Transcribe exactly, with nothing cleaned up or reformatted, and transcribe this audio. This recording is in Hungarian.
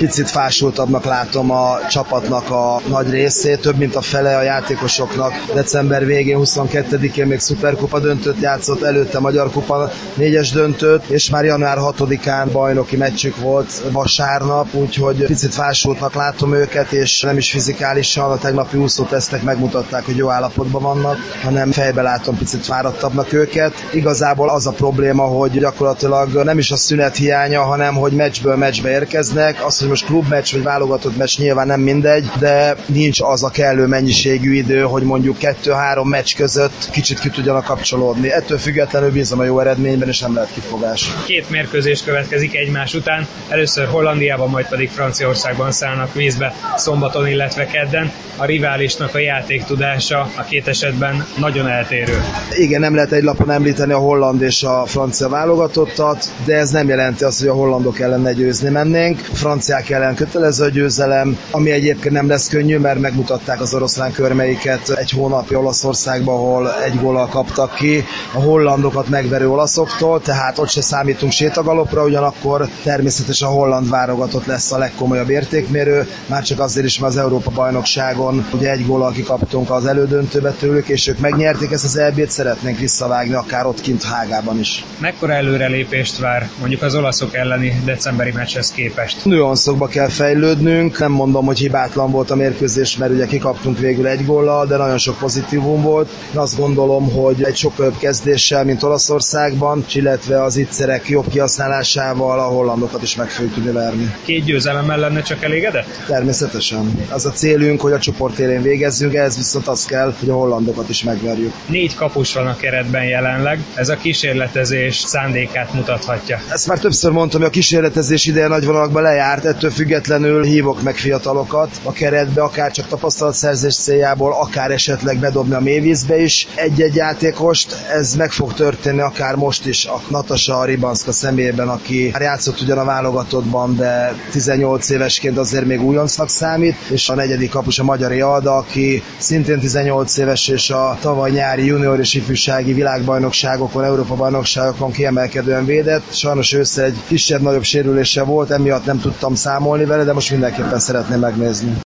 Picit fásultabbnak látom a csapatnak a nagy részét, több mint a fele a játékosoknak. December végén, huszonkettedikén még szuperkupa döntőt játszott, előtte Magyar Kupa négyes döntőt, és már január hatodikán bajnoki meccsük volt vasárnap, úgyhogy picit fásultnak látom őket, és nem is fizikálisan, a tegnapi úszótesztek megmutatták, hogy jó állapotban vannak, hanem fejbe látom picit fáradtabbnak őket. Igazából az a probléma, hogy gyakorlatilag nem is a szünet hiánya, hanem hogy meccsből meccsbe érkeznek. Az, hogy most klubmeccs vagy válogatott meccs nyilván nem mindegy, de nincs az a kellő mennyiségű idő, hogy mondjuk kettő-három meccs között kicsit ki tudjanak kapcsolódni. Ettől függetlenül bízom a jó eredményben, és nem lehet kifogás. Két mérkőzés következik egymás után, először Hollandiában, majd pedig Franciaországban szállnak vízbe szombaton, illetve kedden. A riválisnak a játéktudása a két esetben nagyon eltérő. Igen, nem lehet egy lapon említeni a holland és a francia válogatottat, de ez nem jelenti azt, hogy a hollandok ellen ne győzni mennénk. Franciák ellen kötelező a győzelem, ami egyébként nem lesz könnyű, mert megmutatták az oroszlán körmeiket egy hónapja Olaszországban, ahol egy góllal kaptak ki a hollandokat megverő olaszoktól, tehát ott se számítunk sétagalopra, ugyanakkor természetesen a holland válogatott lesz a legkomolyabb értékmérő, már csak azért is, mert az Európa-bajnokságon ugye egy góllal kikaptunk az elődöntőbe tőlük, és ők megnyerték ezt az é bét, szeretnénk visszavágni akár ott kint Hágában is. Mekkora előrelépést vár mondjuk az olaszok elleni decemberi meccshez képest? Nüanszokba kell fejlődnünk, nem mondom, hogy hibátlan volt a mérkőzés, mert ugye kikaptunk végül egy góllal, de nagyon sok pozitívum volt. Én azt gondolom, hogy egy sokkal jobb kezdéssel, mint Olaszországban, illetve az ittszerek jobb kihasználásával a hollandokat is meg fogjuk tudni verni. Két győzelemmel lenne csak elégedett? Természetesen. Az a célunk, hogy a csoport élén végezzünk, ehhez viszont az kell, hogy a hollandokat is megverjük. Négy kapus van a keretben jelenleg, ez a kísérletezés szándékát mutathatja. Ezt már többször mondtam, hogy a kísérletezés ideje nagy vonalakban lejárt, ettől függetlenül hívok meg fiatalokat a keretbe, akár csak tapasztalatszerzés céljából, akár esetleg bedobni a mélyvízbe is egy-egy játékost. Ez meg fog történni akár most is a Natasa Ribanska személyében, aki már játszott ugyan a válogatottban, de tizennyolc évesként azért még újoncnak számít, és a negyedik kapus a Magyari Alda, aki szintén tizennyolc éves, és a tavaly nyári junior és ifjúsági világbajnokságokon, Európa-bajnokságokon kiemelkedően védett. Sajnos ősszel egy kisebb-nagyobb sérülése volt, emiatt nem tudtam számolni vele, de most mindenképpen szeretném megnézni.